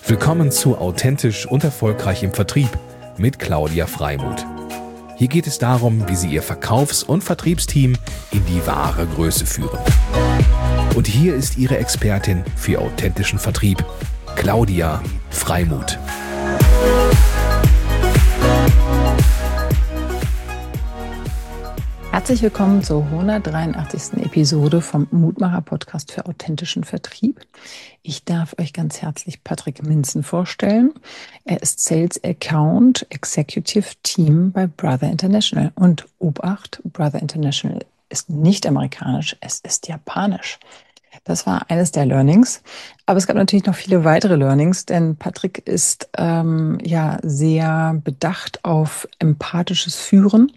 Willkommen zu Authentisch und Erfolgreich im Vertrieb mit Claudia Freimuth. Hier geht es darum, wie Sie Ihr Verkaufs- und Vertriebsteam in die wahre Größe führen. Und hier ist Ihre Expertin für authentischen Vertrieb, Claudia Freimuth. Herzlich willkommen zur 183. Episode vom Mutmacher-Podcast für authentischen Vertrieb. Ich darf euch ganz herzlich Patrick Minzen vorstellen. Er ist Sales Account Executive Team bei Brother International. Und Obacht, Brother International ist nicht amerikanisch, es ist japanisch. Das war eines der Learnings. Aber es gab natürlich noch viele weitere Learnings, denn Patrick ist sehr bedacht auf empathisches Führen.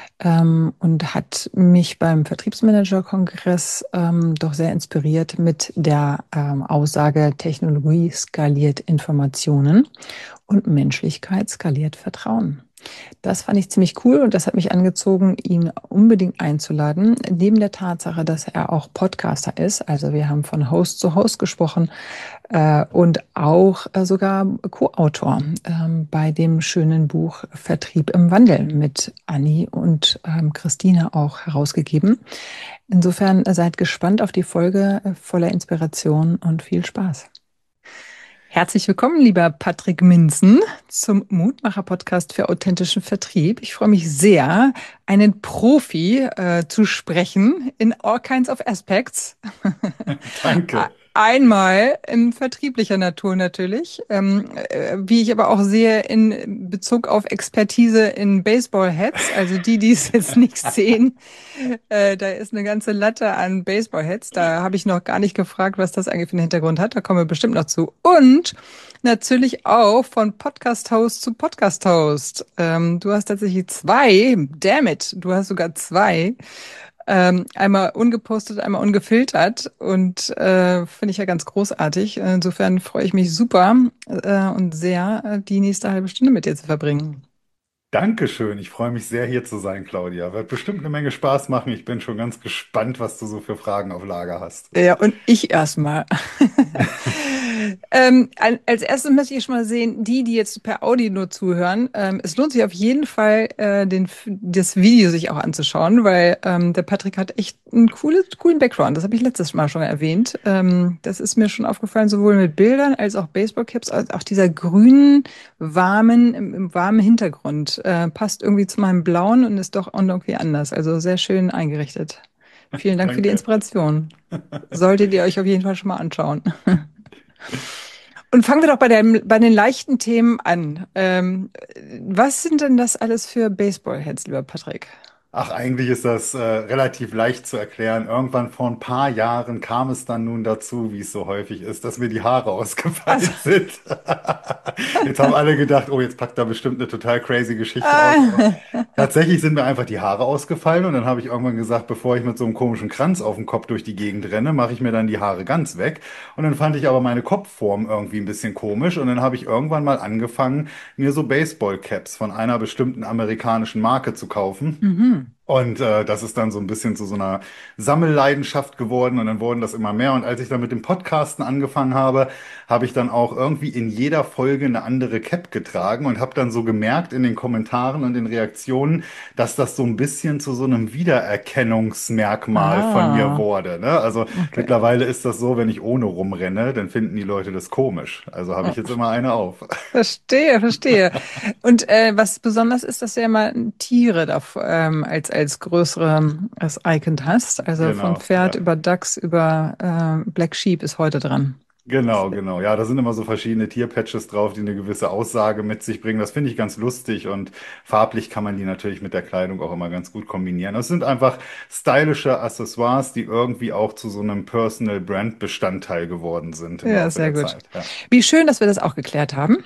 Und hat mich beim Vertriebsmanager-Kongress doch sehr inspiriert mit der Aussage, Technologie skaliert Informationen und Menschlichkeit skaliert Vertrauen. Das fand ich ziemlich cool und das hat mich angezogen, ihn unbedingt einzuladen. Neben der Tatsache, dass er auch Podcaster ist, also wir haben von Host zu Host gesprochen und auch sogar Co-Autor bei dem schönen Buch Vertrieb im Wandel mit Anni und Christine auch herausgegeben. Insofern seid gespannt auf die Folge voller Inspiration und viel Spaß. Herzlich willkommen, lieber Patrick Minzen, zum Mutmacher-Podcast für authentischen Vertrieb. Ich freue mich sehr, einen Profi zu sprechen in all kinds of aspects. Danke. Einmal in vertrieblicher Natur natürlich, wie ich aber auch sehe in Bezug auf Expertise in Baseball-Hats, also die es jetzt nicht sehen, da ist eine ganze Latte an Baseball-Hats, da habe ich noch gar nicht gefragt, was das eigentlich für einen Hintergrund hat, da kommen wir bestimmt noch zu. Und natürlich auch von Podcast-Host zu Podcast-Host. Du hast tatsächlich zwei, damn it, du hast sogar zwei. Einmal ungepostet, einmal ungefiltert und finde ich ja ganz großartig. Insofern freue ich mich super und sehr, die nächste halbe Stunde mit dir zu verbringen. Dankeschön. Ich freue mich sehr, hier zu sein, Claudia. Wird bestimmt eine Menge Spaß machen. Ich bin schon ganz gespannt, was du so für Fragen auf Lager hast. Ja, und ich erstmal. Als erstes möchte ich schon mal sehen, die jetzt per Audio nur zuhören. Es lohnt sich auf jeden Fall, das Video sich auch anzuschauen, weil der Patrick hat echt einen coolen Background. Das habe ich letztes Mal schon erwähnt. Das ist mir schon aufgefallen, sowohl mit Bildern als auch Baseballcaps, als auch dieser grünen, im warmen Hintergrund. Passt irgendwie zu meinem blauen und ist doch irgendwie anders. Also sehr schön eingerichtet. Vielen Dank für die Danke. Inspiration. Solltet ihr euch auf jeden Fall schon mal anschauen. Und fangen wir doch bei den leichten Themen an. Was sind denn das alles für Baseball-Heads, lieber Patrick? Ach, eigentlich ist das relativ leicht zu erklären. Irgendwann vor ein paar Jahren kam es dann nun dazu, wie es so häufig ist, dass mir die Haare ausgefallen sind. Jetzt haben alle gedacht, oh, jetzt packt da bestimmt eine total crazy Geschichte aus. Aber tatsächlich sind mir einfach die Haare ausgefallen und dann habe ich irgendwann gesagt, bevor ich mit so einem komischen Kranz auf dem Kopf durch die Gegend renne, mache ich mir dann die Haare ganz weg. Und dann fand ich aber meine Kopfform irgendwie ein bisschen komisch und dann habe ich irgendwann mal angefangen, mir so Baseball-Caps von einer bestimmten amerikanischen Marke zu kaufen. Mhm. Und das ist dann so ein bisschen zu so einer Sammelleidenschaft geworden und dann wurden das immer mehr. Und als ich dann mit dem Podcasten angefangen habe, habe ich dann auch irgendwie in jeder Folge eine andere Cap getragen und habe dann so gemerkt in den Kommentaren und den Reaktionen, dass das so ein bisschen zu so einem Wiedererkennungsmerkmal von mir wurde. Ne? Also Okay. mittlerweile ist das so, wenn ich ohne rumrenne, dann finden die Leute das komisch. Also habe ich jetzt immer eine auf. Verstehe. Und was besonders ist, dass du ja mal Tiere da, als größeres Icon hast. Also von Genau, Pferd ja. über Dachs über Black Sheep ist heute dran. Genau. Ja, da sind immer so verschiedene Tierpatches drauf, die eine gewisse Aussage mit sich bringen. Das finde ich ganz lustig und farblich kann man die natürlich mit der Kleidung auch immer ganz gut kombinieren. Das sind einfach stylische Accessoires, die irgendwie auch zu so einem Personal Brand Bestandteil geworden sind im Ja, Laufe sehr der gut. Zeit. Ja. Wie schön, dass wir das auch geklärt haben.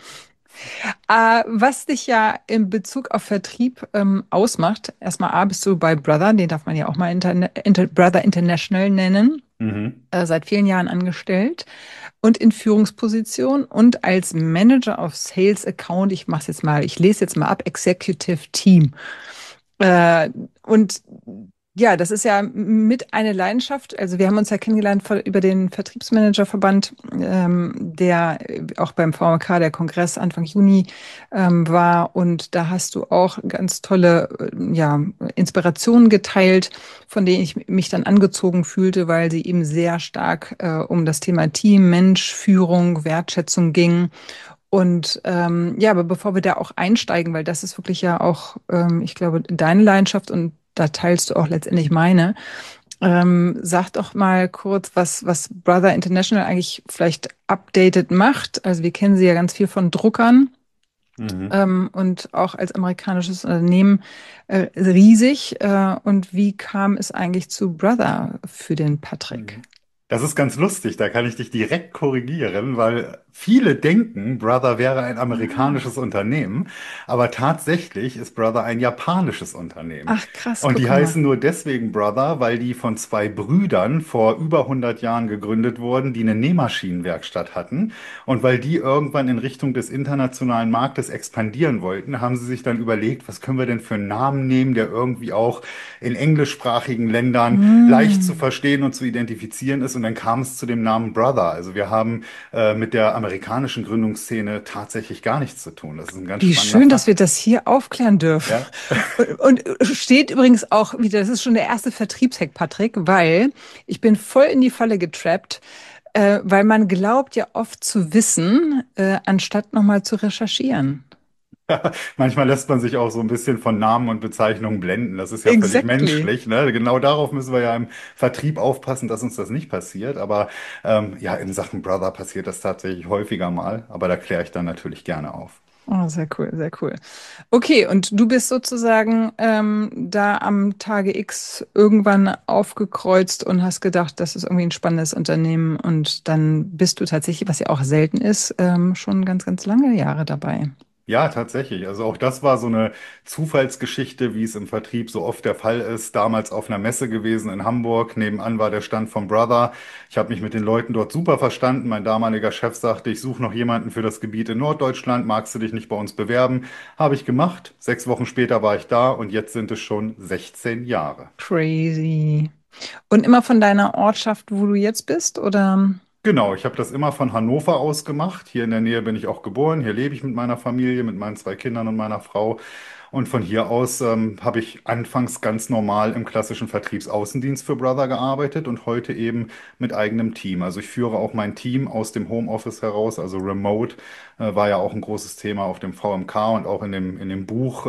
Was dich ja in Bezug auf Vertrieb ausmacht, erstmal bist du bei Brother, den darf man ja auch mal Brother International nennen, Mhm. seit vielen Jahren angestellt und in Führungsposition und als Manager of Sales Account, ich lese jetzt mal ab, Executive Team. Und Ja, das ist ja mit eine Leidenschaft. Also wir haben uns ja kennengelernt über den Vertriebsmanagerverband, der auch beim VMK, der Kongress Anfang Juni war. Und da hast du auch ganz tolle ja, Inspirationen geteilt, von denen ich mich dann angezogen fühlte, weil sie eben sehr stark um das Thema Team, Mensch, Führung, Wertschätzung ging. Und ja, aber bevor wir da auch einsteigen, weil das ist wirklich ja auch, ich glaube, deine Leidenschaft und da teilst du auch letztendlich meine. Sag doch mal kurz, was Brother International eigentlich vielleicht updated macht. Also wir kennen sie ja ganz viel von Druckern Mhm. und auch als amerikanisches Unternehmen riesig. Und wie kam es eigentlich zu Brother für den Patrick? Mhm. Das ist ganz lustig, da kann ich dich direkt korrigieren, weil viele denken, Brother wäre ein Ah. amerikanisches Unternehmen, aber tatsächlich ist Brother ein japanisches Unternehmen. Ach krass, Und die guck mal. heißen nur deswegen Brother, weil die von zwei Brüdern vor über 100 Jahren gegründet wurden, die eine Nähmaschinenwerkstatt hatten. Und weil die irgendwann in Richtung des internationalen Marktes expandieren wollten, haben sie sich dann überlegt, was können wir denn für einen Namen nehmen, der irgendwie auch in englischsprachigen Ländern leicht zu Mm. verstehen und zu identifizieren ist. Und dann kam es zu dem Namen Brother. Also wir haben mit der amerikanischen Gründungsszene tatsächlich gar nichts zu tun. Das ist ein ganz Wie spannender schön, dass wir Fakt. das hier aufklären dürfen. Ja. Und steht übrigens auch wieder, das ist schon der erste Vertriebshack, Patrick, weil ich bin voll in die Falle getrappt, weil man glaubt ja oft zu wissen, anstatt nochmal zu recherchieren. Manchmal lässt man sich auch so ein bisschen von Namen und Bezeichnungen blenden. Das ist ja völlig Exactly. menschlich, ne? Genau darauf müssen wir ja im Vertrieb aufpassen, dass uns das nicht passiert. Aber ja, in Sachen Brother passiert das tatsächlich häufiger mal. Aber da kläre ich dann natürlich gerne auf. Oh, sehr cool, sehr cool. Okay, und du bist sozusagen da am Tage X irgendwann aufgekreuzt und hast gedacht, das ist irgendwie ein spannendes Unternehmen und dann bist du tatsächlich, was ja auch selten ist, schon ganz, ganz lange Jahre dabei. Ja, tatsächlich. Also auch das war so eine Zufallsgeschichte, wie es im Vertrieb so oft der Fall ist. Damals auf einer Messe gewesen in Hamburg. Nebenan war der Stand vom Brother. Ich habe mich mit den Leuten dort super verstanden. Mein damaliger Chef sagte, ich suche noch jemanden für das Gebiet in Norddeutschland. Magst du dich nicht bei uns bewerben? Habe ich gemacht. 6 Wochen später war ich da und jetzt sind es schon 16 Jahre. Crazy. Und immer von deiner Ortschaft, wo du jetzt bist, oder? Genau, ich habe das immer von Hannover aus gemacht. Hier in der Nähe bin ich auch geboren. Hier lebe ich mit meiner Familie, mit meinen 2 Kindern und meiner Frau. Und von hier aus habe ich anfangs ganz normal im klassischen Vertriebsaußendienst für Brother gearbeitet und heute eben mit eigenem Team. Also ich führe auch mein Team aus dem Homeoffice heraus, also Remote war ja auch ein großes Thema auf dem VMK und auch in dem Buch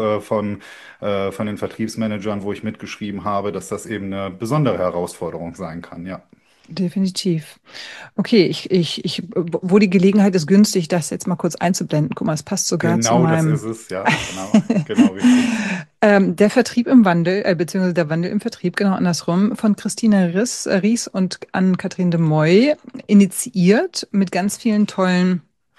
von den Vertriebsmanagern, wo ich mitgeschrieben habe, dass das eben eine besondere Herausforderung sein kann, ja. Definitiv. Okay, wo die Gelegenheit ist günstig, das jetzt mal kurz einzublenden. Guck mal, es passt sogar zu Genau das meinem ist es, ja, genau, genau richtig. Der Vertrieb im Wandel, beziehungsweise der Wandel im Vertrieb, genau andersrum, von Christina Ries und Ann-Kathrin de Moy initiiert mit ganz vielen tollen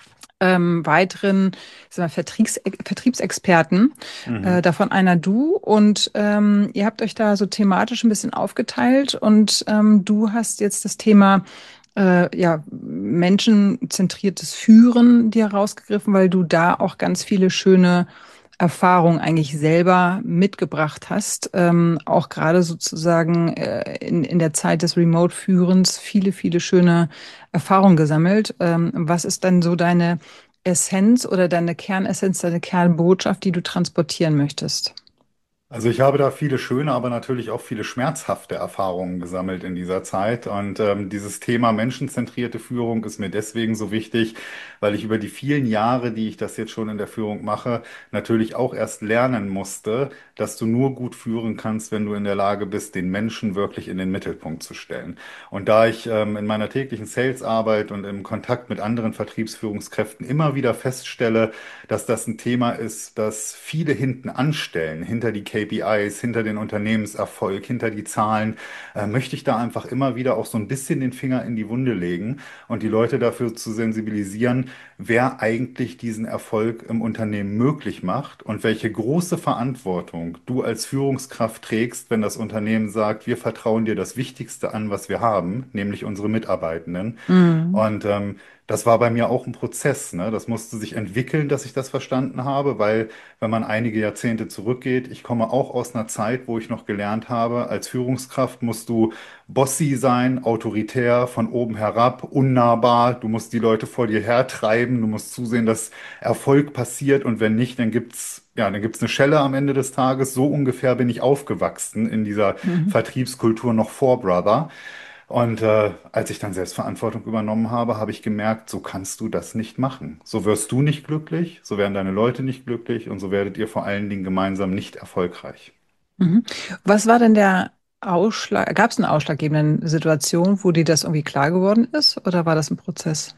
weiteren ich sag mal, Vertriebsexperten, Mhm. davon einer du. Und ihr habt euch da so thematisch ein bisschen aufgeteilt und du hast jetzt das Thema ja, menschenzentriertes Führen dir rausgegriffen, weil du da auch ganz viele schöne Erfahrungen eigentlich selber mitgebracht hast, auch gerade sozusagen in der Zeit des Remote-Führens viele, viele schöne Erfahrungen gesammelt. Was ist dann so deine Essenz oder deine Kernessenz, deine Kernbotschaft, die du transportieren möchtest? Also ich habe da viele schöne, aber natürlich auch viele schmerzhafte Erfahrungen gesammelt in dieser Zeit. Und dieses Thema menschenzentrierte Führung ist mir deswegen so wichtig, weil ich über die vielen Jahre, die ich das jetzt schon in der Führung mache, natürlich auch erst lernen musste, dass du nur gut führen kannst, wenn du in der Lage bist, den Menschen wirklich in den Mittelpunkt zu stellen. Und da ich in meiner täglichen Salesarbeit und im Kontakt mit anderen Vertriebsführungskräften immer wieder feststelle, dass das ein Thema ist, das viele hinten anstellen, hinter die KPIs, hinter den Unternehmenserfolg, hinter die Zahlen, möchte ich da einfach immer wieder auch so ein bisschen den Finger in die Wunde legen und die Leute dafür zu sensibilisieren, wer eigentlich diesen Erfolg im Unternehmen möglich macht und welche große Verantwortung du als Führungskraft trägst, wenn das Unternehmen sagt, wir vertrauen dir das Wichtigste an, was wir haben, nämlich unsere Mitarbeitenden. Mhm. Und Das war bei mir auch ein Prozess, ne? Das musste sich entwickeln, dass ich das verstanden habe, weil wenn man einige Jahrzehnte zurückgeht, ich komme auch aus einer Zeit, wo ich noch gelernt habe, als Führungskraft musst du bossy sein, autoritär, von oben herab, unnahbar. Du musst die Leute vor dir hertreiben, du musst zusehen, dass Erfolg passiert und wenn nicht, dann gibt's eine Schelle am Ende des Tages. So ungefähr bin ich aufgewachsen in dieser Mhm. Vertriebskultur noch vor Brother. Und als ich dann Selbstverantwortung übernommen habe, habe ich gemerkt, so kannst du das nicht machen. So wirst du nicht glücklich, so werden deine Leute nicht glücklich und so werdet ihr vor allen Dingen gemeinsam nicht erfolgreich. Mhm. Was war denn der Ausschlag? Gab es eine ausschlaggebende Situation, wo dir das irgendwie klar geworden ist, oder war das ein Prozess?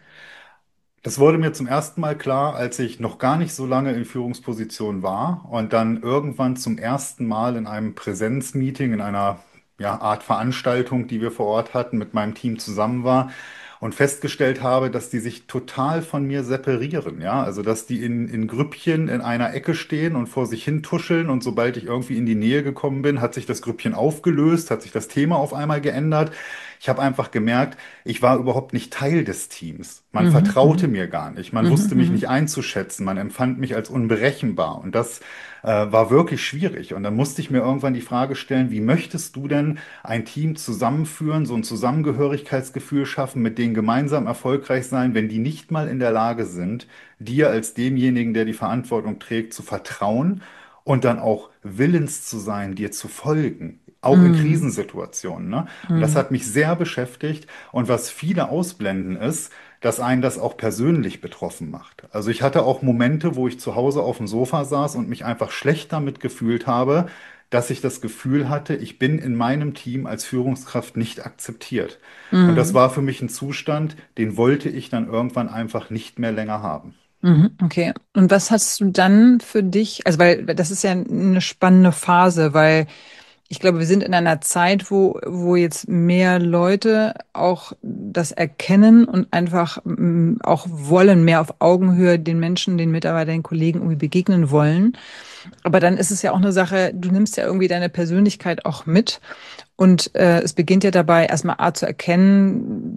Das wurde mir zum ersten Mal klar, als ich noch gar nicht so lange in Führungsposition war und dann irgendwann zum ersten Mal in einem Präsenzmeeting, in einer Art Veranstaltung, die wir vor Ort hatten, mit meinem Team zusammen war und festgestellt habe, dass die sich total von mir separieren. Ja, also dass die in Grüppchen in einer Ecke stehen und vor sich hin tuscheln und sobald ich irgendwie in die Nähe gekommen bin, hat sich das Grüppchen aufgelöst, hat sich das Thema auf einmal geändert. Ich habe einfach gemerkt, ich war überhaupt nicht Teil des Teams. Man Mhm, vertraute mhm, mir gar nicht. Man mhm, wusste mich nicht mhm, einzuschätzen. Man empfand mich als unberechenbar. Und das war wirklich schwierig. Und dann musste ich mir irgendwann die Frage stellen, wie möchtest du denn ein Team zusammenführen, so ein Zusammengehörigkeitsgefühl schaffen, mit denen gemeinsam erfolgreich sein, wenn die nicht mal in der Lage sind, dir als demjenigen, der die Verantwortung trägt, zu vertrauen und dann auch willens zu sein, dir zu folgen. Auch in mhm, Krisensituationen, ne? Und das mhm, hat mich sehr beschäftigt. Und was viele ausblenden ist, dass einen das auch persönlich betroffen macht. Also ich hatte auch Momente, wo ich zu Hause auf dem Sofa saß und mich einfach schlecht damit gefühlt habe, dass ich das Gefühl hatte, ich bin in meinem Team als Führungskraft nicht akzeptiert. Und das mhm, war für mich ein Zustand, den wollte ich dann irgendwann einfach nicht mehr länger haben. mhm. Okay. Und was hast du dann für dich, also weil das ist ja eine spannende Phase, weil ich glaube, wir sind in einer Zeit, wo jetzt mehr Leute auch das erkennen und einfach auch wollen, mehr auf Augenhöhe den Menschen, den Mitarbeitern, den Kollegen irgendwie begegnen wollen. Aber dann ist es ja auch eine Sache, du nimmst ja irgendwie deine Persönlichkeit auch mit. Und es beginnt ja dabei, erstmal A zu erkennen,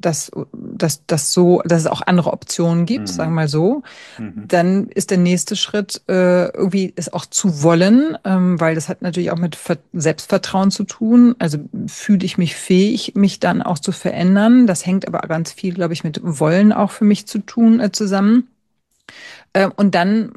dass es auch andere Optionen gibt, sagen wir Mhm. mal so. Mhm. Dann ist der nächste Schritt, irgendwie es auch zu wollen, weil das hat natürlich auch mit Selbstvertrauen zu tun. Also fühle ich mich fähig, mich dann auch zu verändern. Das hängt aber ganz viel, glaube ich, mit Wollen auch für mich zu tun, zusammen. Und dann,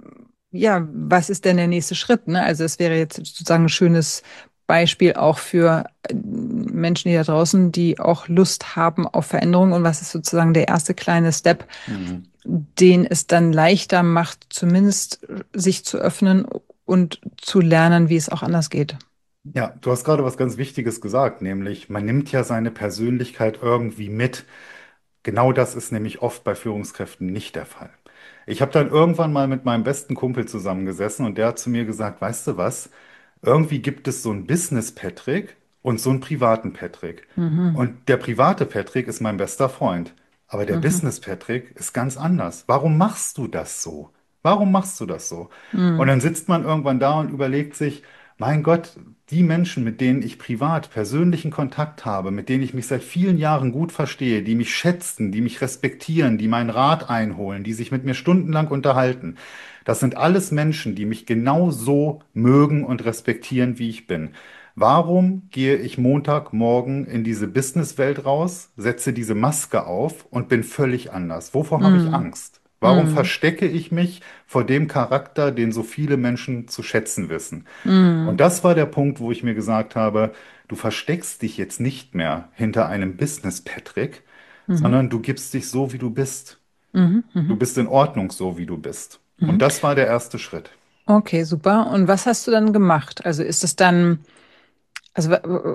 ja, was ist denn der nächste Schritt? Ne? Also es wäre jetzt sozusagen ein schönes Beispiel auch für Menschen, die da draußen, die auch Lust haben auf Veränderung. Und was ist sozusagen der erste kleine Step, Mhm. den es dann leichter macht, zumindest sich zu öffnen und zu lernen, wie es auch anders geht. Ja, du hast gerade was ganz Wichtiges gesagt, nämlich man nimmt ja seine Persönlichkeit irgendwie mit. Genau das ist nämlich oft bei Führungskräften nicht der Fall. Ich habe dann irgendwann mal mit meinem besten Kumpel zusammengesessen und der hat zu mir gesagt, weißt du was, irgendwie gibt es so einen Business-Patrick und so einen privaten Patrick. Mhm. Und der private Patrick ist mein bester Freund, aber der Mhm. Business-Patrick ist ganz anders. Warum machst du das so? Warum machst du das so? Und Mhm. dann sitzt man irgendwann da und überlegt sich, mein Gott, die Menschen, mit denen ich privat persönlichen Kontakt habe, mit denen ich mich seit vielen Jahren gut verstehe, die mich schätzen, die mich respektieren, die meinen Rat einholen, die sich mit mir stundenlang unterhalten, das sind alles Menschen, die mich genau so mögen und respektieren, wie ich bin. Warum gehe ich Montagmorgen in diese Businesswelt raus, setze diese Maske auf und bin völlig anders? Wovor habe ich Mhm. Angst? Warum Mhm. verstecke ich mich vor dem Charakter, den so viele Menschen zu schätzen wissen? Und Mhm. das war der Punkt, wo ich mir gesagt habe, du versteckst dich jetzt nicht mehr hinter einem Business-Patrick, Mhm. sondern du gibst dich so, wie du bist. Mhm. Du Mhm. bist in Ordnung, so wie du bist. Und Mhm. das war der erste Schritt. Okay, super. Und was hast du dann gemacht? Also ist es dann, also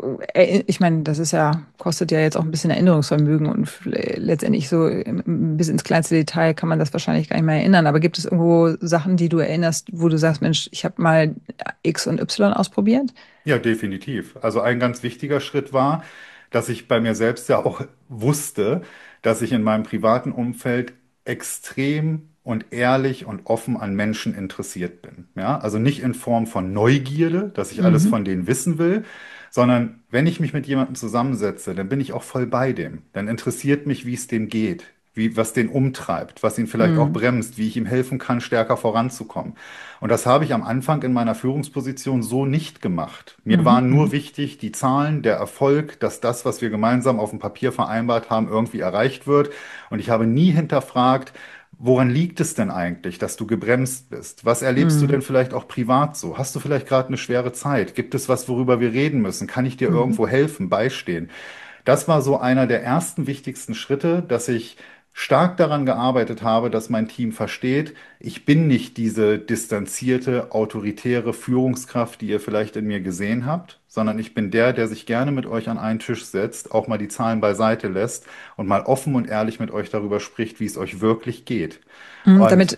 ich meine, das ist ja, kostet ja jetzt auch ein bisschen Erinnerungsvermögen und letztendlich so bis ins kleinste Detail kann man das wahrscheinlich gar nicht mehr erinnern. Aber gibt es irgendwo Sachen, die du erinnerst, wo du sagst, Mensch, ich habe mal X und Y ausprobiert? Ja, definitiv. Also ein ganz wichtiger Schritt war, dass ich bei mir selbst ja auch wusste, dass ich in meinem privaten Umfeld extrem und ehrlich und offen an Menschen interessiert bin. Ja, also nicht in Form von Neugierde, dass ich alles Mhm. von denen wissen will, sondern wenn ich mich mit jemandem zusammensetze, dann bin ich auch voll bei dem. Dann interessiert mich, wie es dem geht. was den umtreibt, was ihn vielleicht auch Mhm. bremst, wie ich ihm helfen kann, stärker voranzukommen. Und das habe ich am Anfang in meiner Führungsposition so nicht gemacht. Mir Mhm. waren nur Mhm. wichtig die Zahlen, der Erfolg, dass das, was wir gemeinsam auf dem Papier vereinbart haben, irgendwie erreicht wird. Und ich habe nie hinterfragt, woran liegt es denn eigentlich, dass du gebremst bist? Was erlebst du denn Mhm. vielleicht auch privat so? Hast du vielleicht gerade eine schwere Zeit? Gibt es was, worüber wir reden müssen? Kann ich dir Mhm. irgendwo helfen, beistehen? Das war so einer der ersten wichtigsten Schritte, dass ich stark daran gearbeitet habe, dass mein Team versteht, ich bin nicht diese distanzierte, autoritäre Führungskraft, die ihr vielleicht in mir gesehen habt, sondern ich bin der, der sich gerne mit euch an einen Tisch setzt, auch mal die Zahlen beiseite lässt und mal offen und ehrlich mit euch darüber spricht, wie es euch wirklich geht. Mhm. Und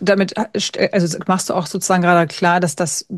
Also machst du auch sozusagen gerade klar, dass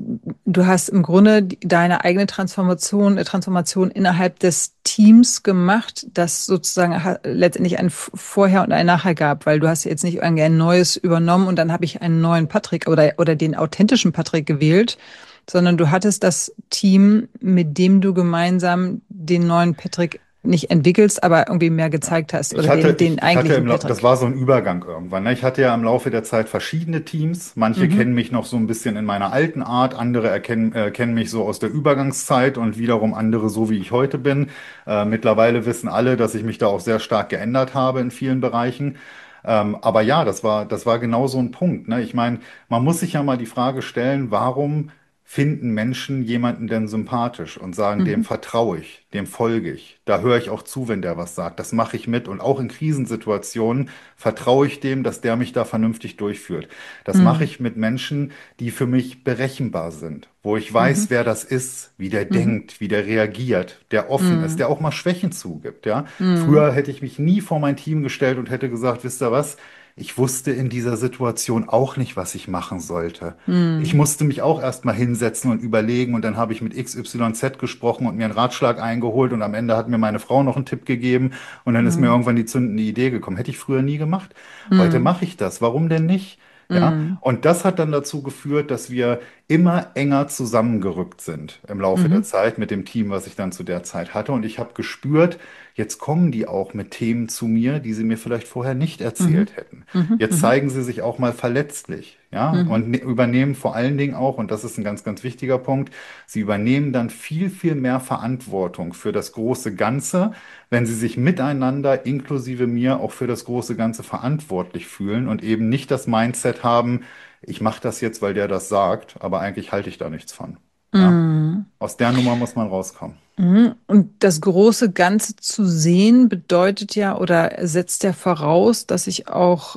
du hast im Grunde deine eigene Transformation innerhalb des Teams gemacht, das sozusagen letztendlich ein Vorher und ein Nachher gab, weil du hast jetzt nicht irgendwie ein neues übernommen und dann habe ich einen neuen Patrick oder den authentischen Patrick gewählt, sondern du hattest das Team, mit dem du gemeinsam den neuen Patrick nicht entwickelst, aber irgendwie mehr gezeigt hast oder den ich hatte eigentlichen Das Patrick. war so ein Übergang irgendwann. Ne? Ich hatte ja im Laufe der Zeit verschiedene Teams. Manche Mhm. kennen mich noch so ein bisschen in meiner alten Art, andere kennen mich so aus der Übergangszeit und wiederum andere so, wie ich heute bin. Mittlerweile wissen alle, dass ich mich da auch sehr stark geändert habe in vielen Bereichen. Aber ja, das war genau so ein Punkt. Ne? Ich meine, man muss sich ja mal die Frage stellen, warum finden Menschen jemanden denn sympathisch und sagen, dem Mhm. vertraue ich, dem folge ich. Da höre ich auch zu, wenn der was sagt. Das mache ich mit. Und auch in Krisensituationen vertraue ich dem, dass der mich da vernünftig durchführt. Das mache Mhm. ich mit Menschen, die für mich berechenbar sind, wo ich Mhm. weiß, wer das ist, wie der Mhm. denkt, wie der reagiert, der offen ist, Mhm. der auch mal Schwächen zugibt. Ja? Mhm. Früher hätte ich mich nie vor mein Team gestellt und hätte gesagt, wisst ihr was? Ich wusste in dieser Situation auch nicht, was ich machen sollte. Ich Mhm. musste mich auch erstmal hinsetzen und überlegen und dann habe ich mit XYZ gesprochen und mir einen Ratschlag eingeholt und am Ende hat mir meine Frau noch einen Tipp gegeben und dann ist mir Mhm. irgendwann die zündende Idee gekommen. Hätte ich früher nie gemacht. Heute Mhm. mache ich das. Warum denn nicht? Ja, Mhm. und das hat dann dazu geführt, dass wir immer enger zusammengerückt sind im Laufe der Mhm. Zeit mit dem Team, was ich dann zu der Zeit hatte. Und ich habe gespürt, jetzt kommen die auch mit Themen zu mir, die sie mir vielleicht vorher nicht Mhm. erzählt hätten. Mhm. Jetzt Mhm. zeigen sie sich auch mal verletzlich, ja, Mhm. und übernehmen vor allen Dingen auch, und das ist ein ganz, ganz wichtiger Punkt, sie übernehmen dann viel, viel mehr Verantwortung für das große Ganze, wenn sie sich miteinander, inklusive mir, auch für das große Ganze verantwortlich fühlen und eben nicht das Mindset haben, ich mache das jetzt, weil der das sagt, aber eigentlich halte ich da nichts von. Ja, Mhm. aus der Nummer muss man rauskommen. Mhm. Und das große Ganze zu sehen bedeutet ja oder setzt ja voraus, dass ich auch,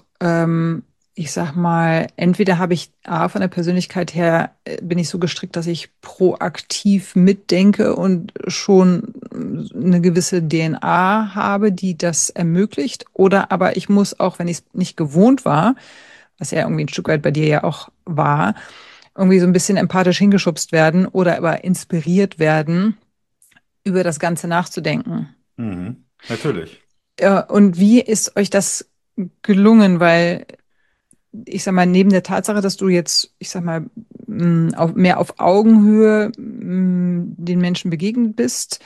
ich sag mal, entweder habe ich von der Persönlichkeit her, bin ich so gestrickt, dass ich proaktiv mitdenke und schon eine gewisse DNA habe, die das ermöglicht, oder aber ich muss auch, wenn ich es nicht gewohnt war, was ja irgendwie ein Stück weit bei dir ja auch war, irgendwie so ein bisschen empathisch hingeschubst werden oder aber inspiriert werden über das Ganze nachzudenken. Mhm. Natürlich. Und wie ist euch das gelungen? Weil ich sag mal, neben der Tatsache, dass du jetzt, ich sag mal, mehr auf Augenhöhe den Menschen begegnet bist,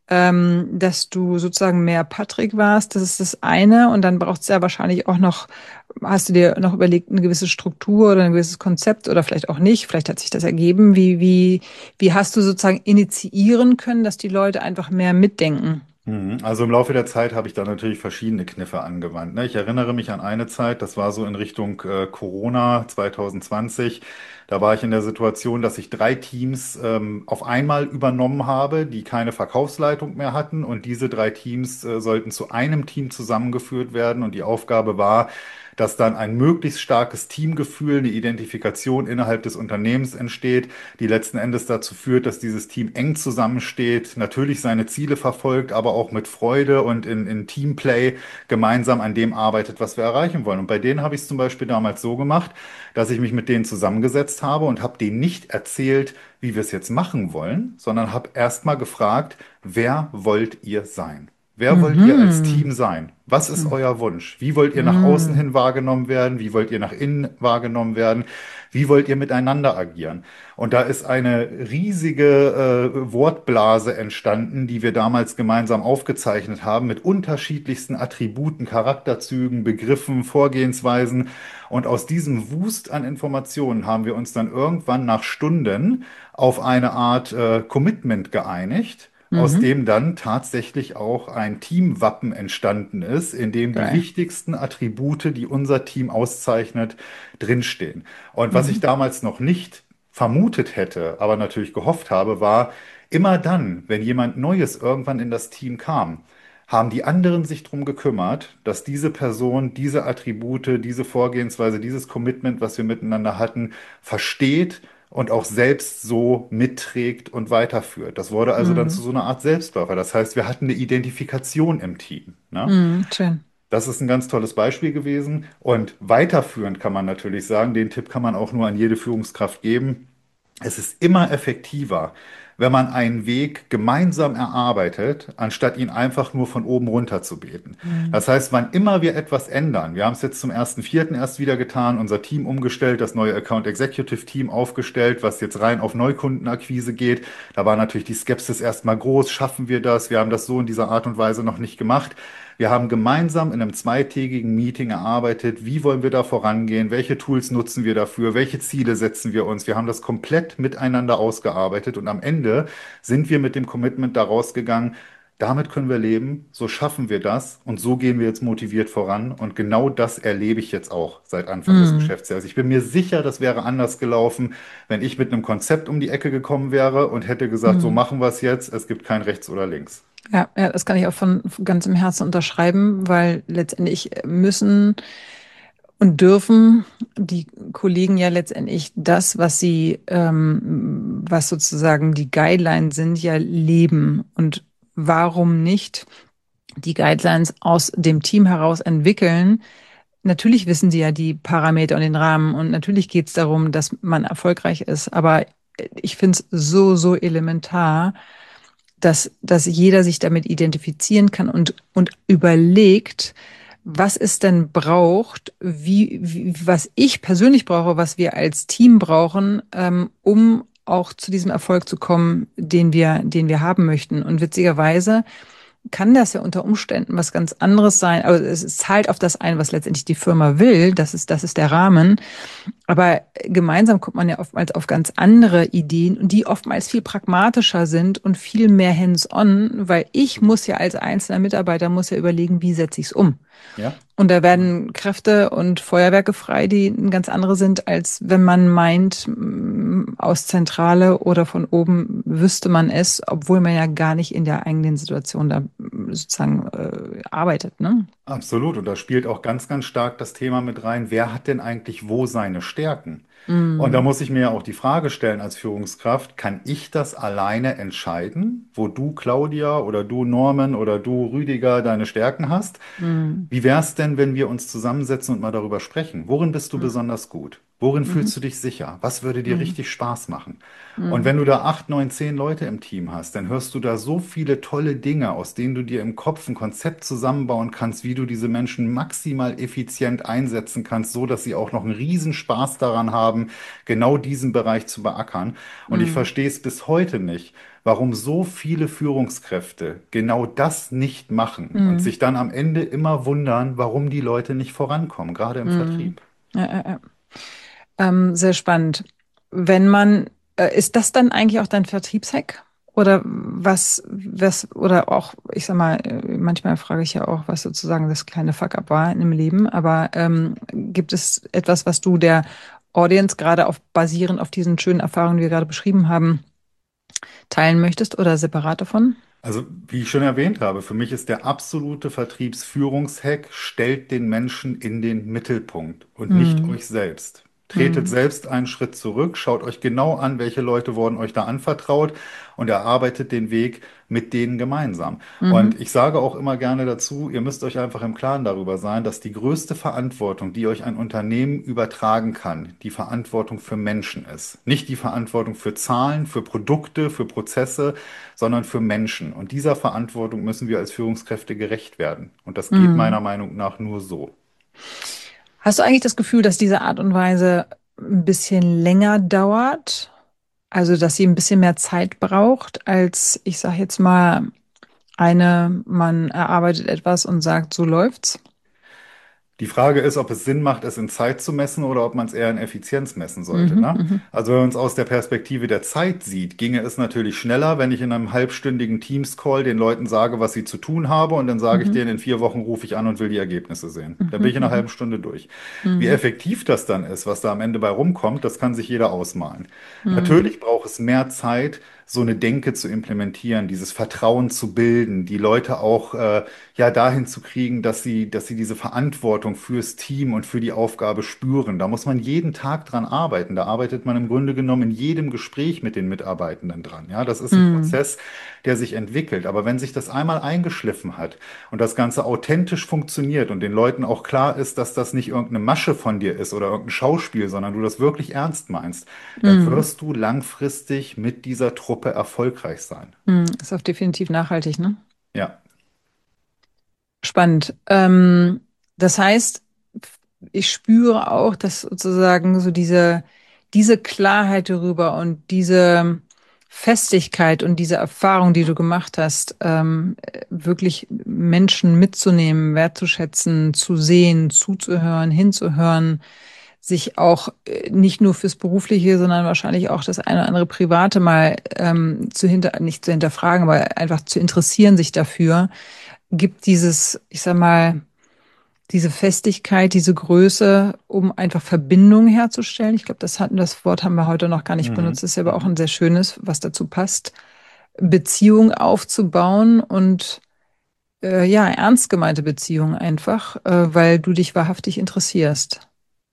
dass du sozusagen mehr Patrick warst, das ist das eine. Und dann braucht es ja wahrscheinlich auch noch, hast du dir noch überlegt, eine gewisse Struktur oder ein gewisses Konzept oder vielleicht auch nicht, vielleicht hat sich das ergeben. Wie hast du sozusagen initiieren können, dass die Leute einfach mehr mitdenken? Mhm. Also im Laufe der Zeit habe ich da natürlich verschiedene Kniffe angewandt. Ne? Ich erinnere mich an eine Zeit, das war so in Richtung Corona 2020. Da war ich in der Situation, dass ich drei Teams auf einmal übernommen habe, die keine Verkaufsleitung mehr hatten. Und diese drei Teams sollten zu einem Team zusammengeführt werden. Und die Aufgabe war, dass dann ein möglichst starkes Teamgefühl, eine Identifikation innerhalb des Unternehmens entsteht, die letzten Endes dazu führt, dass dieses Team eng zusammensteht, natürlich seine Ziele verfolgt, aber auch mit Freude und in Teamplay gemeinsam an dem arbeitet, was wir erreichen wollen. Und bei denen habe ich es zum Beispiel damals so gemacht, dass ich mich mit denen zusammengesetzt habe und habe denen nicht erzählt, wie wir es jetzt machen wollen, sondern habe erst mal gefragt, wer wollt ihr sein? Wer wollt ihr als Mhm. Team sein? Was ist Mhm. euer Wunsch? Wie wollt ihr nach außen Mhm. hin wahrgenommen werden? Wie wollt ihr nach innen wahrgenommen werden? Wie wollt ihr miteinander agieren? Und da ist eine riesige Wortblase entstanden, die wir damals gemeinsam aufgezeichnet haben, mit unterschiedlichsten Attributen, Charakterzügen, Begriffen, Vorgehensweisen. Und aus diesem Wust an Informationen haben wir uns dann irgendwann nach Stunden auf eine Art Commitment geeinigt, aus Mhm. dem dann tatsächlich auch ein Teamwappen entstanden ist, in dem die Geil. wichtigsten Attribute, die unser Team auszeichnet, drinstehen. Und was ich Mhm. damals noch nicht vermutet hätte, aber natürlich gehofft habe, war, immer dann, wenn jemand Neues irgendwann in das Team kam, haben die anderen sich darum gekümmert, dass diese Person diese Attribute, diese Vorgehensweise, dieses Commitment, was wir miteinander hatten, versteht und auch selbst so mitträgt und weiterführt. Das wurde also dann zu Mhm. so einer Art Selbstläufer. Das heißt, wir hatten eine Identifikation im Team, ne? Mhm. Schön. Das ist ein ganz tolles Beispiel gewesen. Und weiterführend kann man natürlich sagen, den Tipp kann man auch nur an jede Führungskraft geben. Es ist immer effektiver, wenn man einen Weg gemeinsam erarbeitet, anstatt ihn einfach nur von oben runter zu beten. Mhm. Das heißt, wann immer wir etwas ändern, wir haben es jetzt zum 1.4. erst wieder getan, unser Team umgestellt, das neue Account Executive Team aufgestellt, was jetzt rein auf Neukundenakquise geht. Da war natürlich die Skepsis erstmal groß. Schaffen wir das? Wir haben das so in dieser Art und Weise noch nicht gemacht. Wir haben gemeinsam in einem zweitägigen Meeting erarbeitet, wie wollen wir da vorangehen, welche Tools nutzen wir dafür, welche Ziele setzen wir uns. Wir haben das komplett miteinander ausgearbeitet und am Ende sind wir mit dem Commitment da rausgegangen, damit können wir leben, so schaffen wir das und so gehen wir jetzt motiviert voran. Und genau das erlebe ich jetzt auch seit Anfang des Mhm. Geschäftsjahres. Ich bin mir sicher, das wäre anders gelaufen, wenn ich mit einem Konzept um die Ecke gekommen wäre und hätte gesagt, so Mhm. machen wir es jetzt, es gibt kein rechts oder links. Ja, ja, das kann ich auch von ganzem Herzen unterschreiben, weil letztendlich müssen und dürfen die Kollegen ja letztendlich das, was sozusagen die Guidelines sind, ja leben. Und warum nicht die Guidelines aus dem Team heraus entwickeln? Natürlich wissen sie ja die Parameter und den Rahmen und natürlich geht es darum, dass man erfolgreich ist. Aber ich finde es so, so elementar, dass jeder sich damit identifizieren kann und überlegt, was es denn braucht, was ich persönlich brauche, was wir als Team brauchen, um auch zu diesem Erfolg zu kommen, den wir haben möchten. Und witzigerweise kann das ja unter Umständen was ganz anderes sein. Also es zahlt auf das ein, was letztendlich die Firma will. Das ist der Rahmen. Aber gemeinsam kommt man ja oftmals auf ganz andere Ideen und die oftmals viel pragmatischer sind und viel mehr hands-on, weil ich muss ja als einzelner Mitarbeiter muss ja überlegen, wie setze ich es um. Ja? Und da werden Kräfte und Feuerwerke frei, die ganz andere sind, als wenn man meint, aus Zentrale oder von oben wüsste man es, obwohl man ja gar nicht in der eigenen Situation da sozusagen arbeitet, ne? Absolut. Und da spielt auch ganz, ganz stark das Thema mit rein, wer hat denn eigentlich wo seine Stärken? Und da Mm, muss ich mir ja auch die Frage stellen als Führungskraft, kann ich das alleine entscheiden, wo du, Claudia, oder du, Norman, oder du, Rüdiger, deine Stärken hast? mm, Wie wäre es denn, wenn wir uns zusammensetzen und mal darüber sprechen? Worin bist du mm, besonders gut? Worin mhm, fühlst du dich sicher? Was würde dir mm, richtig Spaß machen? Und mm, wenn du da 8, 9, 10 Leute im Team hast, dann hörst du da so viele tolle Dinge, aus denen du dir im Kopf ein Konzept zusammenbauen kannst, wie du diese Menschen maximal effizient einsetzen kannst, so dass sie auch noch einen Riesenspaß daran haben, genau diesen Bereich zu beackern. Und ich mm, verstehe es bis heute nicht, warum so viele Führungskräfte genau das nicht machen und mm, sich dann am Ende immer wundern, warum die Leute nicht vorankommen, gerade im mm. Vertrieb. Ja, ja, ja. Sehr spannend. Ist das dann eigentlich auch dein Vertriebshack? Oder oder auch, ich sag mal, manchmal frage ich ja auch, was sozusagen das kleine Fuck-up war im Leben, aber gibt es etwas, was du der Audience gerade basierend auf diesen schönen Erfahrungen, die wir gerade beschrieben haben, teilen möchtest oder separat davon? Also, wie ich schon erwähnt habe, für mich ist der absolute Vertriebsführungshack, stellt den Menschen in den Mittelpunkt und nicht Hm, euch selbst. Tretet hm, selbst einen Schritt zurück, schaut euch genau an, welche Leute wurden euch da anvertraut und erarbeitet den Weg mit denen gemeinsam. Und mhm, ich sage auch immer gerne dazu, ihr müsst euch einfach im Klaren darüber sein, dass die größte Verantwortung, die euch ein Unternehmen übertragen kann, die Verantwortung für Menschen ist. Nicht die Verantwortung für Zahlen, für Produkte, für Prozesse, sondern für Menschen. Und dieser Verantwortung müssen wir als Führungskräfte gerecht werden. Und das geht hm. meiner Meinung nach nur so. Hast du eigentlich das Gefühl, dass diese Art und Weise ein bisschen länger dauert, also dass sie ein bisschen mehr Zeit braucht, als ich sage jetzt mal, man erarbeitet etwas und sagt, so läuft's. Die Frage ist, ob es Sinn macht, es in Zeit zu messen oder ob man es eher in Effizienz messen sollte, Mhm, ne? mhm, Also wenn man es aus der Perspektive der Zeit sieht, ginge es natürlich schneller, wenn ich in einem halbstündigen Teams-Call den Leuten sage, was sie zu tun habe und dann sage ich mhm, denen, in 4 Wochen rufe ich an und will die Ergebnisse sehen. Dann bin mhm, ich in einer mhm, halben Stunde durch. Wie mhm, effektiv das dann ist, was da am Ende bei rumkommt, das kann sich jeder ausmalen. mhm, Natürlich braucht es mehr Zeit, so eine Denke zu implementieren, dieses Vertrauen zu bilden, die Leute auch ja dahin zu kriegen, dass sie diese Verantwortung fürs Team und für die Aufgabe spüren. Da muss man jeden Tag dran arbeiten. Da arbeitet man im Grunde genommen in jedem Gespräch mit den Mitarbeitenden dran. Ja, das ist ein mhm, Prozess, der sich entwickelt. Aber wenn sich das einmal eingeschliffen hat und das Ganze authentisch funktioniert und den Leuten auch klar ist, dass das nicht irgendeine Masche von dir ist oder irgendein Schauspiel, sondern du das wirklich ernst meinst, dann mhm, wirst du langfristig mit dieser Truppe erfolgreich sein. mhm. Ist auch definitiv nachhaltig, ne? Ja. Spannend. Das heißt, ich spüre auch, dass sozusagen so diese Klarheit darüber und diese Festigkeit und diese Erfahrung, die du gemacht hast, wirklich Menschen mitzunehmen, wertzuschätzen, zu sehen, zuzuhören, hinzuhören, sich auch nicht nur fürs Berufliche, sondern wahrscheinlich auch das eine oder andere Private mal nicht zu hinterfragen, aber einfach zu interessieren sich dafür, gibt dieses, ich sag mal, diese Festigkeit, diese Größe, um einfach Verbindung herzustellen. Ich glaube, das Wort haben wir heute noch gar nicht benutzt, Mhm. ist ja aber auch Mhm. ein sehr schönes, was dazu passt. Beziehung aufzubauen und ja, ernst gemeinte Beziehung einfach, weil du dich wahrhaftig interessierst.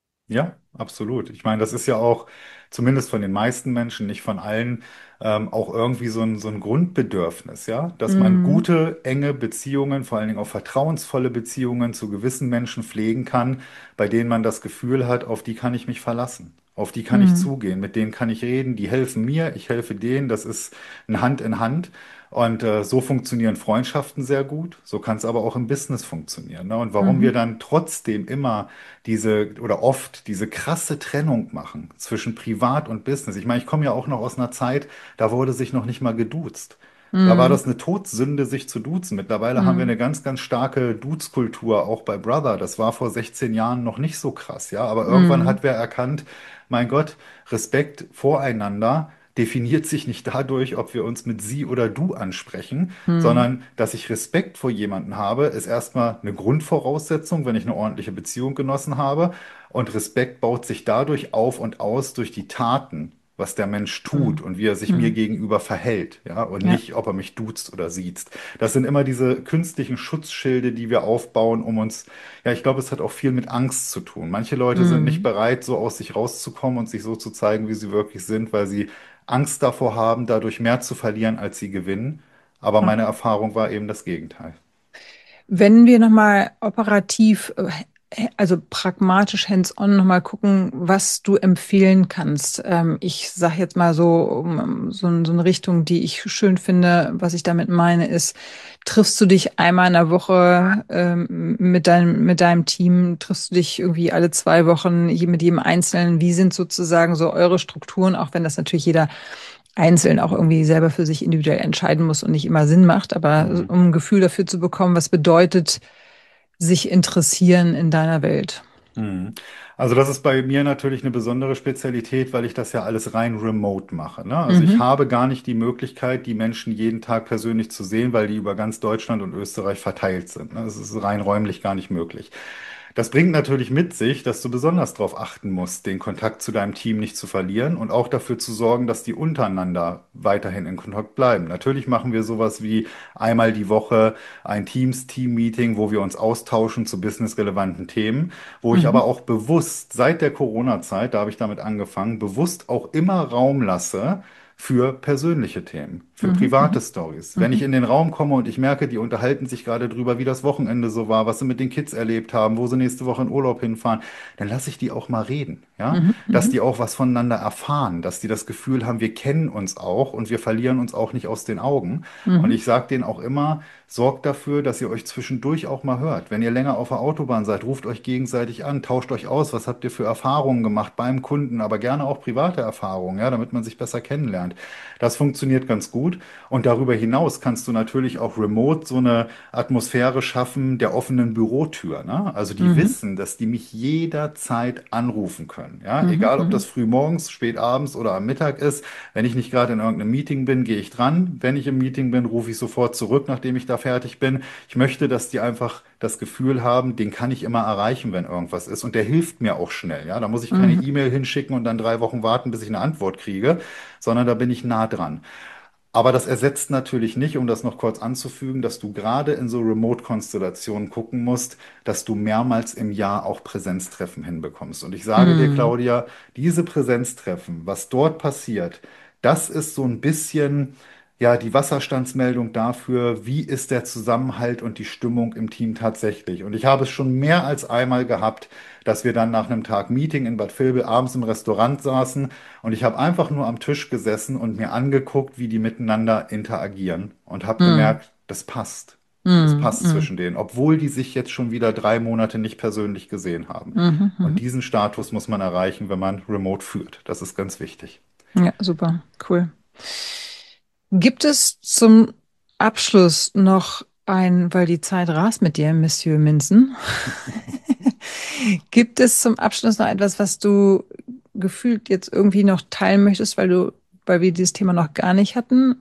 Ja, absolut. Ich meine, das ist ja auch, zumindest von den meisten Menschen, nicht von allen, auch irgendwie so ein Grundbedürfnis, ja, dass man Mm, gute, enge Beziehungen, vor allen Dingen auch vertrauensvolle Beziehungen zu gewissen Menschen pflegen kann, bei denen man das Gefühl hat, auf die kann ich mich verlassen. Auf die kann ich mm, zugehen, mit denen kann ich reden, die helfen mir, ich helfe denen, das ist ein Hand in Hand. Und so funktionieren Freundschaften sehr gut, so kann es aber auch im Business funktionieren. Ne? Und warum wir mhm, dann trotzdem immer diese oder oft diese krasse Trennung machen zwischen Privat und Business. Ich meine, ich komme ja auch noch aus einer Zeit, da wurde sich noch nicht mal geduzt. Da war mm, das eine Todsünde, sich zu duzen. Mittlerweile haben wir mm, eine ganz, ganz starke Duzkultur, auch bei Brother. Das war vor 16 Jahren noch nicht so krass, ja. Aber irgendwann mm, hat wer erkannt, mein Gott, Respekt voreinander definiert sich nicht dadurch, ob wir uns mit sie oder du ansprechen, mm, sondern dass ich Respekt vor jemanden habe, ist erstmal eine Grundvoraussetzung, wenn ich eine ordentliche Beziehung genossen habe. Und Respekt baut sich dadurch auf und aus durch die Taten, was der Mensch tut mm, und wie er sich mir mm. gegenüber verhält, ja, und Ja. nicht, ob er mich duzt oder siezt. Das sind immer diese künstlichen Schutzschilde, die wir aufbauen, um uns, ja, ich glaube, es hat auch viel mit Angst zu tun. Manche Leute sind nicht Mm, bereit, so aus sich rauszukommen und sich so zu zeigen, wie sie wirklich sind, weil sie Angst davor haben, dadurch mehr zu verlieren, als sie gewinnen. Aber ja. meine Erfahrung war eben das Gegenteil. Wenn wir nochmal operativ, also pragmatisch hands-on nochmal gucken, was du empfehlen kannst. Ich sage jetzt mal so, so eine Richtung, die ich schön finde. Was ich damit meine, ist, triffst du dich einmal in der Woche mit deinem Team? Triffst du dich irgendwie alle 2 Wochen mit jedem Einzelnen? Wie sind sozusagen so eure Strukturen, auch wenn das natürlich jeder einzeln auch irgendwie selber für sich individuell entscheiden muss und nicht immer Sinn macht, aber Mhm. um ein Gefühl dafür zu bekommen, was bedeutet sich interessieren in deiner Welt. Mhm. Also das ist bei mir natürlich eine besondere Spezialität, weil ich das ja alles rein remote mache, ne? Also ich Mhm. habe gar nicht die Möglichkeit, die Menschen jeden Tag persönlich zu sehen, weil die über ganz Deutschland und Österreich verteilt sind, ne? Das ist rein räumlich gar nicht möglich. Das bringt natürlich mit sich, dass du besonders darauf achten musst, den Kontakt zu deinem Team nicht zu verlieren und auch dafür zu sorgen, dass die untereinander weiterhin in Kontakt bleiben. Natürlich machen wir sowas wie einmal die Woche ein Teams-Team-Meeting, wo wir uns austauschen zu businessrelevanten Themen, wo ich aber Mhm. auch bewusst seit der Corona-Zeit, da habe ich damit angefangen, bewusst auch immer Raum lasse für persönliche Themen, für Mhm, private mhm, Stories. Wenn ich mhm, in den Raum komme und ich merke, die unterhalten sich gerade drüber, wie das Wochenende so war, was sie mit den Kids erlebt haben, wo sie nächste Woche in Urlaub hinfahren, dann lasse ich die auch mal reden, ja? mhm, Dass mhm, die auch was voneinander erfahren, dass die das Gefühl haben, wir kennen uns auch und wir verlieren uns auch nicht aus den Augen. Und mhm, ich sage denen auch immer, sorgt dafür, dass ihr euch zwischendurch auch mal hört. Wenn ihr länger auf der Autobahn seid, ruft euch gegenseitig an, tauscht euch aus, was habt ihr für Erfahrungen gemacht beim Kunden, aber gerne auch private Erfahrungen, ja, damit man sich besser kennenlernt. Das funktioniert ganz gut. Und darüber hinaus kannst du natürlich auch remote so eine Atmosphäre schaffen der offenen Bürotür, ne? Also die mhm, wissen, dass die mich jederzeit anrufen können, ja, mhm, egal ob das mhm, früh morgens, spät abends oder am Mittag ist. Wenn ich nicht gerade in irgendeinem Meeting bin, gehe ich dran. Wenn ich im Meeting bin, rufe ich sofort zurück, nachdem ich da fertig bin. Ich möchte, dass die einfach das Gefühl haben, den kann ich immer erreichen, wenn irgendwas ist. Und der hilft mir auch schnell. Ja, da muss ich keine mhm, E-Mail hinschicken und dann 3 Wochen warten, bis ich eine Antwort kriege, sondern da bin ich nah dran. Aber das ersetzt natürlich nicht, um das noch kurz anzufügen, dass du gerade in so Remote-Konstellationen gucken musst, dass du mehrmals im Jahr auch Präsenztreffen hinbekommst. Und ich sage dir, mhm, Claudia, diese Präsenztreffen, was dort passiert, das ist so ein bisschen, ja, die Wasserstandsmeldung dafür, wie ist der Zusammenhalt und die Stimmung im Team tatsächlich. Und ich habe es schon mehr als einmal gehabt, dass wir dann nach einem Tag Meeting in Bad Vilbel abends im Restaurant saßen und ich habe einfach nur am Tisch gesessen und mir angeguckt, wie die miteinander interagieren und habe mhm, gemerkt, das passt. Das mhm, passt mhm, zwischen denen, obwohl die sich jetzt schon wieder 3 Monate nicht persönlich gesehen haben. mhm, Und mhm. diesen Status muss man erreichen, wenn man remote führt. Das ist ganz wichtig. Ja, super, cool. Gibt es zum Abschluss noch weil die Zeit rast mit dir, Monsieur Minzen, gibt es zum Abschluss noch etwas, was du gefühlt jetzt irgendwie noch teilen möchtest, weil wir dieses Thema noch gar nicht hatten?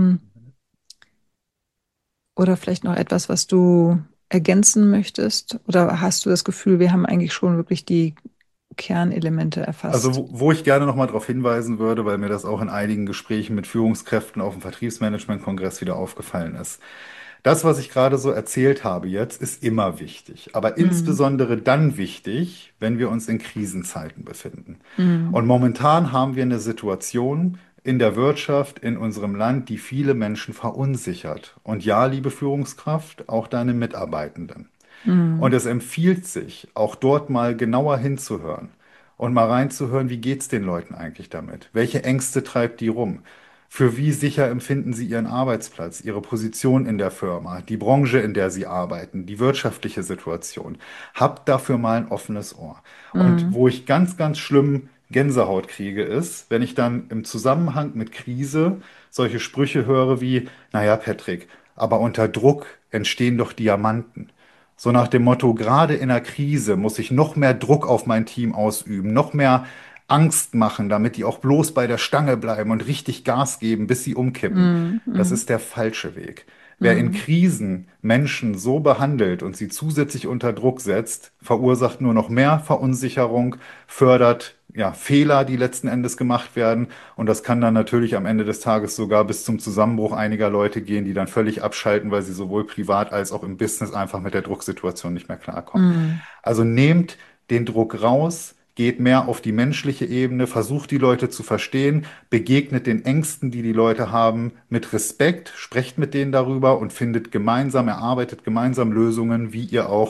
Oder vielleicht noch etwas, was du ergänzen möchtest? Oder hast du das Gefühl, wir haben eigentlich schon wirklich die Kernelemente Also, erfasst? wo ich gerne nochmal darauf hinweisen würde, weil mir das auch in einigen Gesprächen mit Führungskräften auf dem Vertriebsmanagement-Kongress wieder aufgefallen ist. Das, was ich gerade so erzählt habe jetzt, ist immer wichtig, aber Mhm. insbesondere dann wichtig, wenn wir uns in Krisenzeiten befinden. Mhm. Und momentan haben wir eine Situation in der Wirtschaft, in unserem Land, die viele Menschen verunsichert. Und ja, liebe Führungskraft, auch deine Mitarbeitenden. Und Mhm. es empfiehlt sich, auch dort mal genauer hinzuhören und mal reinzuhören, wie geht's den Leuten eigentlich damit? Welche Ängste treibt die rum? Für wie sicher empfinden sie ihren Arbeitsplatz, ihre Position in der Firma, die Branche, in der sie arbeiten, die wirtschaftliche Situation? Habt dafür mal ein offenes Ohr. Und Mhm. wo ich ganz, ganz schlimm Gänsehaut kriege, ist, wenn ich dann im Zusammenhang mit Krise solche Sprüche höre wie, naja, Patrick, aber unter Druck entstehen doch Diamanten. So nach dem Motto, gerade in der Krise muss ich noch mehr Druck auf mein Team ausüben, noch mehr Angst machen, damit die auch bloß bei der Stange bleiben und richtig Gas geben, bis sie umkippen. Mhm. Das Mhm. ist der falsche Weg. Wer in Mhm. Krisen Menschen so behandelt und sie zusätzlich unter Druck setzt, verursacht nur noch mehr Verunsicherung, fördert ja, Fehler, die letzten Endes gemacht werden. Und das kann dann natürlich am Ende des Tages sogar bis zum Zusammenbruch einiger Leute gehen, die dann völlig abschalten, weil sie sowohl privat als auch im Business einfach mit der Drucksituation nicht mehr klarkommen. Mhm. Also nehmt den Druck raus, geht mehr auf die menschliche Ebene, versucht die Leute zu verstehen, begegnet den Ängsten, die die Leute haben, mit Respekt, sprecht mit denen darüber und findet gemeinsam, erarbeitet gemeinsam Lösungen, wie ihr auch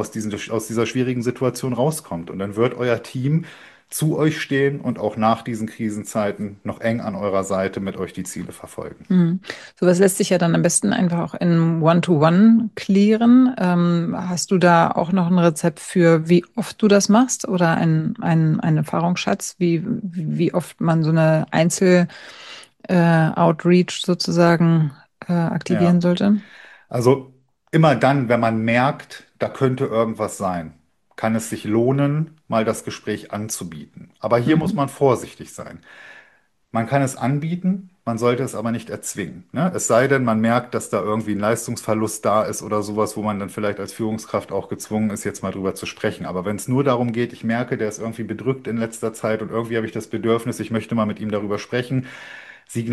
aus dieser schwierigen Situation rauskommt. Und dann wird euer Team zu euch stehen und auch nach diesen Krisenzeiten noch eng an eurer Seite mit euch die Ziele verfolgen. Mhm. Sowas lässt sich ja dann am besten einfach auch in One-to-One klären. Hast du da auch noch ein Rezept für, wie oft du das machst oder ein Erfahrungsschatz, wie oft man so eine Outreach sozusagen aktivieren Ja. sollte? Also immer dann, wenn man merkt, da könnte irgendwas sein, kann es sich lohnen, mal das Gespräch anzubieten. Aber hier muss Mhm. man vorsichtig sein. Man kann es anbieten, man sollte es aber nicht erzwingen, ne? Es sei denn, man merkt, dass da irgendwie ein Leistungsverlust da ist oder sowas, wo man dann vielleicht als Führungskraft auch gezwungen ist, jetzt mal drüber zu sprechen. Aber wenn es nur darum geht, ich merke, der ist irgendwie bedrückt in letzter Zeit und irgendwie habe ich das Bedürfnis, ich möchte mal mit ihm darüber sprechen,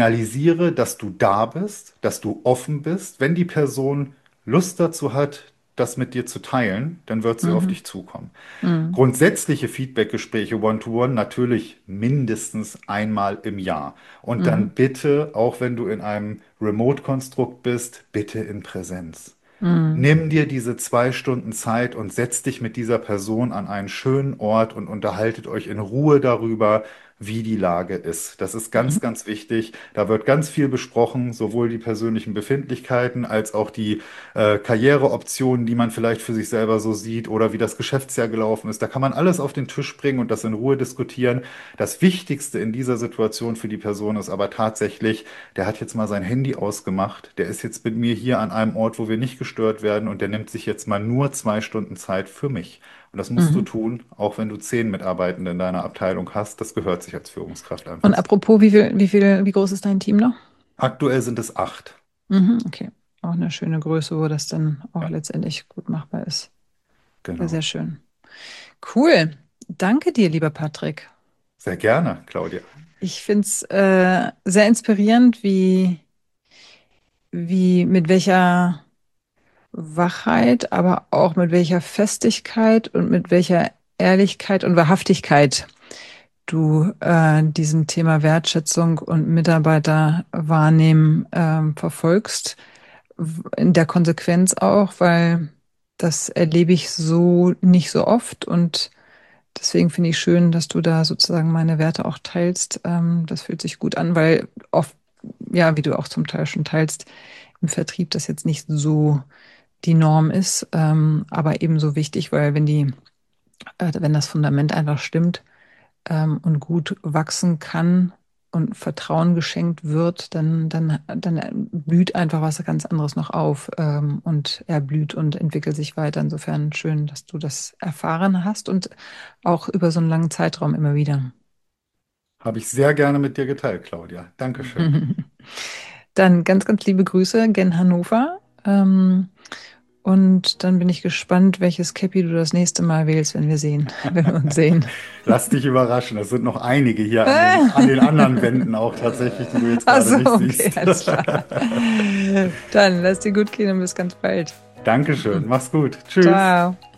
signalisiere, dass du da bist, dass du offen bist. Wenn die Person Lust dazu hat, das mit dir zu teilen, dann wird sie auf dich zukommen. Mhm. Grundsätzliche Feedbackgespräche One-to-One natürlich mindestens einmal im Jahr. Und dann Mhm. bitte, auch wenn du in einem Remote-Konstrukt bist, bitte in Präsenz. Mhm. Nimm dir diese 2 Stunden Zeit und setz dich mit dieser Person an einen schönen Ort und unterhaltet euch in Ruhe darüber, wie die Lage ist. Das ist ganz, Mhm. ganz wichtig. Da wird ganz viel besprochen, sowohl die persönlichen Befindlichkeiten als auch die Karriereoptionen, die man vielleicht für sich selber so sieht oder wie das Geschäftsjahr gelaufen ist. Da kann man alles auf den Tisch bringen und das in Ruhe diskutieren. Das Wichtigste in dieser Situation für die Person ist aber tatsächlich, der hat jetzt mal sein Handy ausgemacht, der ist jetzt mit mir hier an einem Ort, wo wir nicht gestört werden und der nimmt sich jetzt mal nur 2 Stunden Zeit für mich. Und das musst du Mhm. tun, auch wenn du 10 Mitarbeitende in deiner Abteilung hast. Das gehört sich als Führungskraft Und einfach so. apropos, wie groß ist dein Team noch? Aktuell sind es 8. Mhm. Okay. Auch eine schöne Größe, wo das dann auch Ja, letztendlich gut machbar ist. Ja, genau. sehr schön. Cool. Danke dir, lieber Patrick. Sehr gerne, Claudia. Ich finde es sehr inspirierend, mit welcher Wachheit, aber auch mit welcher Festigkeit und mit welcher Ehrlichkeit und Wahrhaftigkeit du diesen Thema Wertschätzung und Mitarbeiter wahrnehmen verfolgst. In der Konsequenz auch, weil das erlebe ich so nicht so oft und deswegen finde ich schön, dass du da sozusagen meine Werte auch teilst. Das fühlt sich gut an, weil oft, ja, wie du auch zum Teil schon teilst, im Vertrieb das jetzt nicht so die Norm ist, aber ebenso wichtig, weil wenn das Fundament einfach stimmt, und gut wachsen kann und Vertrauen geschenkt wird, dann blüht einfach was ganz anderes noch auf, und er blüht und entwickelt sich weiter. Insofern schön, dass du das erfahren hast und auch über so einen langen Zeitraum immer wieder. Habe ich sehr gerne mit dir geteilt, Claudia. Dankeschön. Dann ganz, ganz liebe Grüße gen Hannover. Und dann bin ich gespannt, welches Cappy du das nächste Mal wählst, wenn wir uns sehen. Lass dich überraschen. Es sind noch einige hier an den anderen Wänden auch tatsächlich, die du jetzt Ach gerade so, nicht okay, siehst. alles klar. Dann lass dir gut gehen und bis ganz bald. Dankeschön. Mach's gut. Tschüss. Ciao.